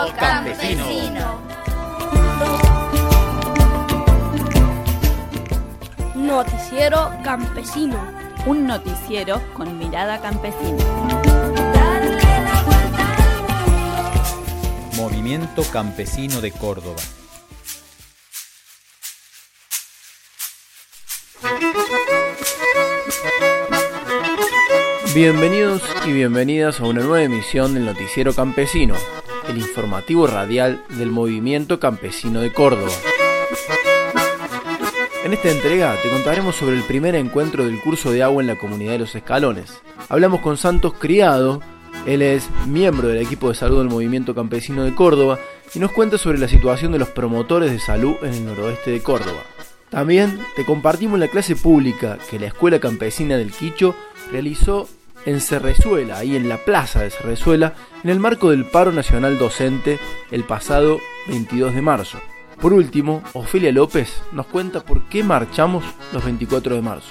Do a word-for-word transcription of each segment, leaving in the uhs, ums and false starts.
campesino. Noticiero campesino. Un noticiero con mirada campesina. Movimiento Campesino de Córdoba. Bienvenidos y bienvenidas a una nueva emisión del Noticiero Campesino, el informativo radial del Movimiento Campesino de Córdoba. En esta entrega te contaremos sobre el primer encuentro del curso de agua en la comunidad de Los Escalones. Hablamos con Santos Criado, él es miembro del equipo de salud del Movimiento Campesino de Córdoba y nos cuenta sobre la situación de los promotores de salud en el noroeste de Córdoba. También te compartimos la clase pública que la Escuela Campesina del Quicho realizó en Cerrezuela, ahí en la plaza de Cerrezuela, en el marco del paro nacional docente el pasado veintidós de marzo. Por último, Ofelia López nos cuenta por qué marchamos los veinticuatro de marzo.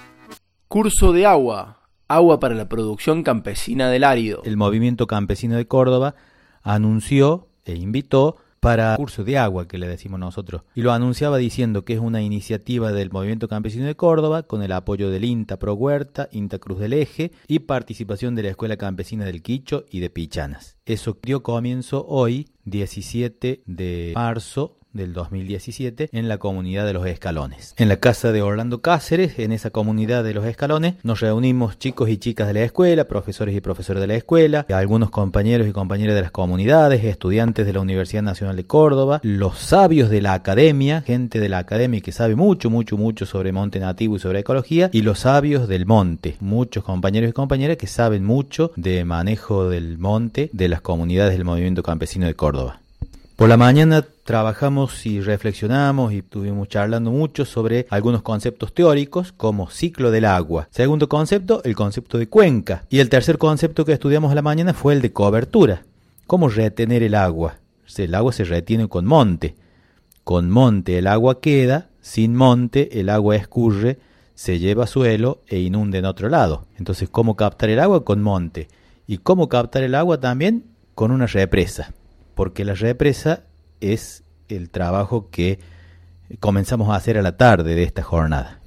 Curso de agua, agua para la producción campesina del árido. El Movimiento Campesino de Córdoba anunció e invitó para el curso de agua, que le decimos nosotros, y lo anunciaba diciendo que es una iniciativa del Movimiento Campesino de Córdoba con el apoyo del INTA Pro Huerta, INTA Cruz del Eje y participación de la Escuela Campesina del Quicho y de Pichanas. Eso dio comienzo hoy, diecisiete de marzo del dos mil diecisiete, en la comunidad de Los Escalones. En la casa de Orlando Cáceres, en esa comunidad de Los Escalones, nos reunimos chicos y chicas de la escuela, profesores y profesoras de la escuela, algunos compañeros y compañeras de las comunidades, estudiantes de la Universidad Nacional de Córdoba, los sabios de la academia, gente de la academia que sabe mucho, mucho, mucho sobre monte nativo y sobre ecología, y los sabios del monte, muchos compañeros y compañeras que saben mucho de manejo del monte de las comunidades del Movimiento Campesino de Córdoba. Por la mañana trabajamos y reflexionamos y estuvimos charlando mucho sobre algunos conceptos teóricos como ciclo del agua. Segundo concepto, el concepto de cuenca. Y el tercer concepto que estudiamos a la mañana fue el de cobertura. ¿Cómo retener el agua? El agua se retiene con monte. Con monte el agua queda, sin monte el agua escurre, se lleva a suelo e inunda en otro lado. Entonces, ¿cómo captar el agua? Con monte. ¿Y cómo captar el agua también? Con una represa. Porque la represa es el trabajo que comenzamos a hacer a la tarde de esta jornada.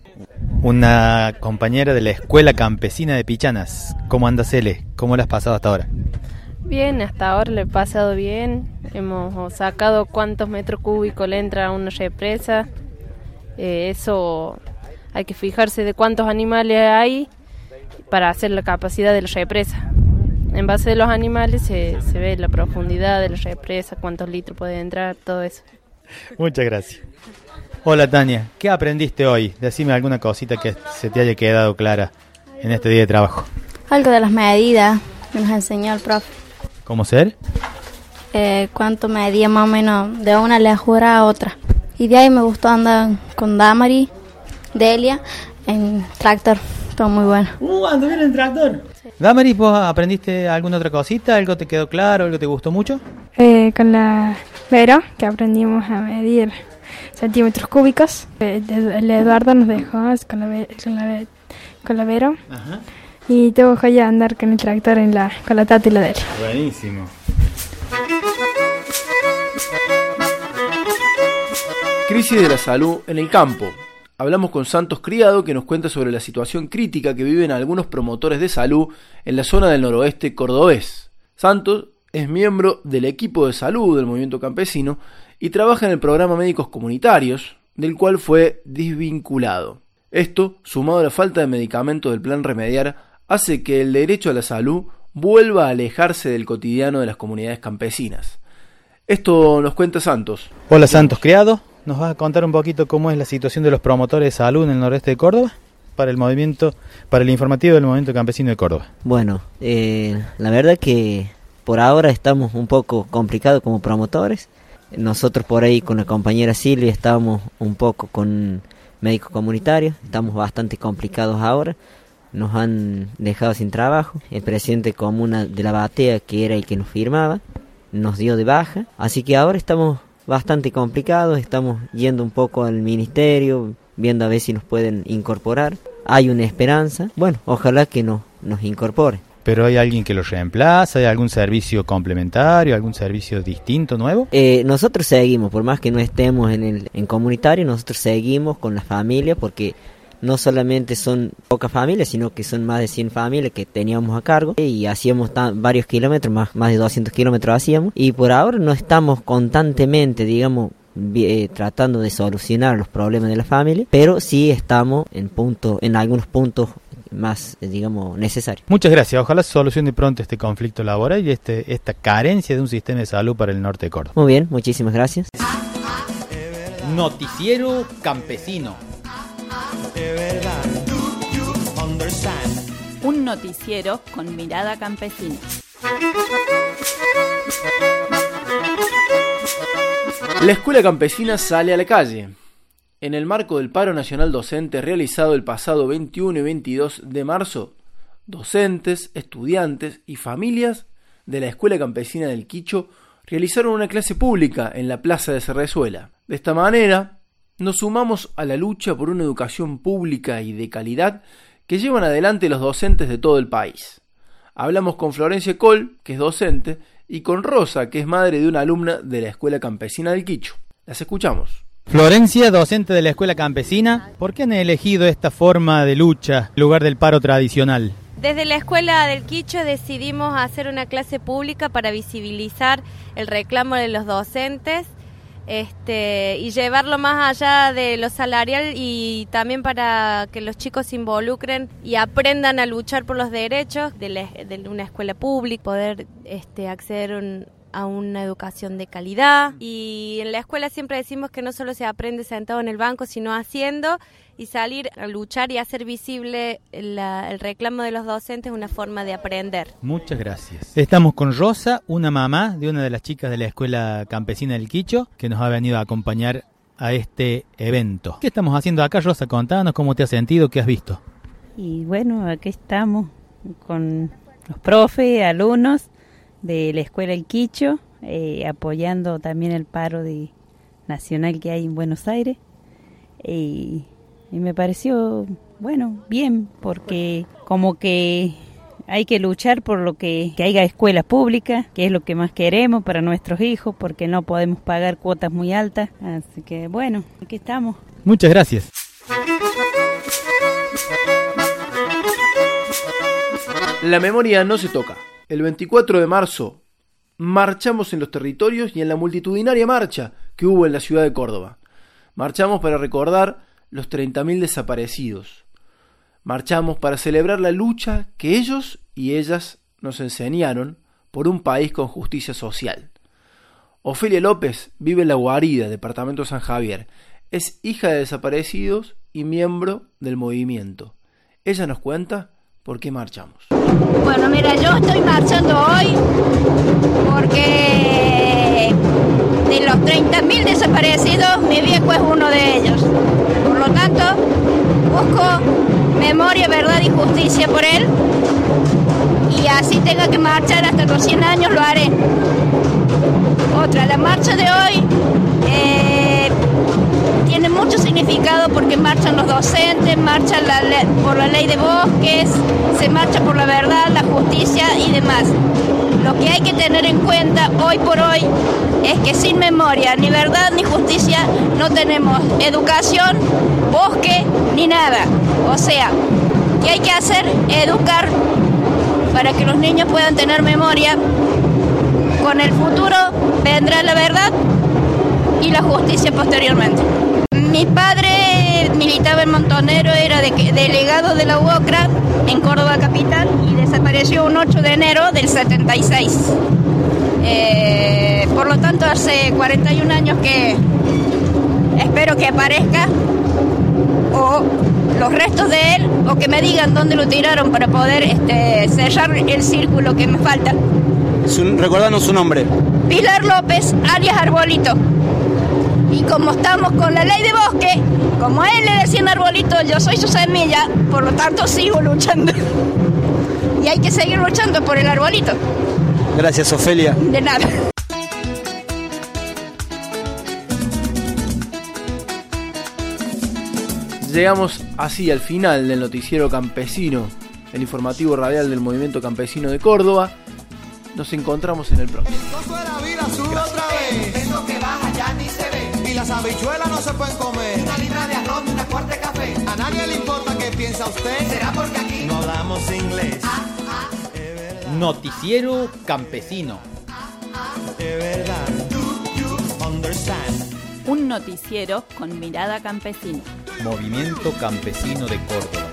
Una compañera de la Escuela Campesina de Pichanas. ¿Cómo anda, Cele? ¿Cómo la has pasado hasta ahora? Bien, hasta ahora le he pasado bien. Hemos sacado cuántos metros cúbicos le entra a una represa. Eh, eso hay que fijarse de cuántos animales hay para hacer la capacidad de la represa. En base de los animales se, se ve la profundidad de la represa, cuántos litros puede entrar, todo eso. Muchas gracias. Hola, Tania, ¿qué aprendiste hoy? Decime alguna cosita que se te haya quedado clara en este día de trabajo. Algo de las medidas que nos enseñó el profe. ¿Cómo ser? Eh, cuánto medía más o menos de una lejura a otra. Y de ahí me gustó andar con Damari, Delia, en tractor. Todo muy bueno. Uh, ando bien en tractor. Sí. Damaris, ¿vos aprendiste alguna otra cosita? ¿Algo te quedó claro? ¿Algo te gustó mucho? Eh, con la Vero, que aprendimos a medir centímetros cúbicos. El Eduardo nos dejó con la, con la, con la Vero. Ajá. Y te dejó ya andar con el tractor en la, con la Tata y la Delia. Buenísimo. Crisis de la salud en el campo. Hablamos con Santos Criado, que nos cuenta sobre la situación crítica que viven algunos promotores de salud en la zona del noroeste cordobés. Santos es miembro del equipo de salud del Movimiento Campesino y trabaja en el programa Médicos Comunitarios, del cual fue desvinculado. Esto, sumado a la falta de medicamentos del Plan Remediar, hace que el derecho a la salud vuelva a alejarse del cotidiano de las comunidades campesinas. Esto nos cuenta Santos. Hola, Santos Criado. ¿Nos vas a contar un poquito cómo es la situación de los promotores de salud en el noreste de Córdoba? Para el movimiento, para el informativo del Movimiento Campesino de Córdoba. Bueno, eh, la verdad que por ahora estamos un poco complicados como promotores. Nosotros por ahí con la compañera Silvia estábamos un poco con médicos comunitarios. Estamos bastante complicados ahora. Nos han dejado sin trabajo. El presidente comuna de la Batea, que era el que nos firmaba, nos dio de baja. Así que ahora estamos bastante complicados, estamos yendo un poco al ministerio, viendo a ver si nos pueden incorporar. Hay una esperanza, bueno, ojalá que no, nos incorpore. ¿Pero hay alguien que lo reemplaza? ¿Hay algún servicio complementario? ¿Algún servicio distinto, nuevo? Eh, nosotros seguimos, por más que no estemos en el en comunitario, nosotros seguimos con las familias, porque no solamente son pocas familias, sino que son más de cien familias que teníamos a cargo, y hacíamos tan, varios kilómetros, más, más de doscientos kilómetros hacíamos, y por ahora no estamos constantemente, digamos, eh, tratando de solucionar los problemas de la familia, pero sí estamos en punto, en algunos puntos más, eh, digamos, necesarios. Muchas gracias. Ojalá se solucione pronto este conflicto laboral y este esta carencia de un sistema de salud para el norte de Córdoba. Muy bien, muchísimas gracias. Noticiero Campesino. Un noticiero con mirada campesina. La escuela campesina sale a la calle. En el marco del paro nacional docente realizado el pasado veintiuno y veintidós de marzo, docentes, estudiantes y familias de la Escuela Campesina del Quicho realizaron una clase pública en la plaza de Cerrezuela. De esta manera, nos sumamos a la lucha por una educación pública y de calidad que llevan adelante los docentes de todo el país. Hablamos con Florencia Col, que es docente, y con Rosa, que es madre de una alumna de la Escuela Campesina del Quicho. Las escuchamos. Florencia, docente de la Escuela Campesina, ¿por qué han elegido esta forma de lucha en lugar del paro tradicional? Desde la Escuela del Quicho decidimos hacer una clase pública para visibilizar el reclamo de los docentes, Este, y llevarlo más allá de lo salarial, y también para que los chicos se involucren y aprendan a luchar por los derechos de, la, de una escuela pública, poder este, acceder un, a una educación de calidad. Y en la escuela siempre decimos que no solo se aprende sentado en el banco, sino haciendo, y salir a luchar y hacer visible la, el reclamo de los docentes es una forma de aprender. Muchas gracias. Estamos con Rosa, una mamá de una de las chicas de la Escuela Campesina del Quicho, que nos ha venido a acompañar a este evento. ¿Qué estamos haciendo acá, Rosa? Contanos cómo te has sentido, qué has visto. Y bueno, aquí estamos con los profes, alumnos de la Escuela del Quicho, eh, apoyando también el paro de nacional que hay en Buenos Aires. Y... Y me pareció, bueno, bien, porque como que hay que luchar por lo que, que haya escuelas públicas, que es lo que más queremos para nuestros hijos, porque no podemos pagar cuotas muy altas. Así que, bueno, aquí estamos. Muchas gracias. La memoria no se toca. El veinticuatro de marzo marchamos en los territorios y en la multitudinaria marcha que hubo en la ciudad de Córdoba. Marchamos para recordar los treinta mil desaparecidos. Marchamos para celebrar la lucha que ellos y ellas nos enseñaron por un país con justicia social. Ofelia López vive en La Guarida, departamento San Javier. Es hija de desaparecidos y miembro del movimiento. Ella nos cuenta por qué marchamos. Bueno, mira, yo estoy marchando hoy porque de los treinta mil desaparecidos, mi viejo es uno de ellos. Por lo tanto, busco memoria, verdad y justicia por él, y así tenga que marchar hasta los cien años, lo haré. Otra, la marcha de hoy eh, tiene mucho significado porque marchan los docentes, marchan la le- por la ley de bosques, se marcha por la verdad, la justicia y demás. Lo que hay que tener en cuenta hoy por hoy es que sin memoria, ni verdad ni justicia, no tenemos educación, bosque, ni nada. O sea, ¿qué hay que hacer? Educar para que los niños puedan tener memoria. Con el futuro vendrá la verdad y la justicia posteriormente. Mi padre militaba en Montonero, era de, delegado de la U O C R A en Córdoba capital y desapareció un ocho de enero del setenta y seis. Eh, por lo tanto, hace cuarenta y un años que espero que aparezca o los restos de él, o que me digan dónde lo tiraron para poder este, cerrar el círculo que me falta. Su, recordanos su nombre. Pilar López, alias Arbolito. Y como estamos con la ley de bosque, como a él le decían Arbolito, yo soy su semilla, por lo tanto sigo luchando. Y hay que seguir luchando por el arbolito. Gracias, Ofelia. De nada. Llegamos así al final del noticiero campesino el informativo radial del Movimiento Campesino de Córdoba. Nos encontramos en el próximo. Eso que baja ya ni se ve. Y las habichuelas no se pueden comer. Una libra de arroz y una cuarta de café. A nadie le importa qué piensa usted. Será porque aquí no hablamos inglés. Ah, ah, Noticiero Campesino. De verdad. Do you understand? Un noticiero con mirada campesina. Movimiento Campesino de Córdoba.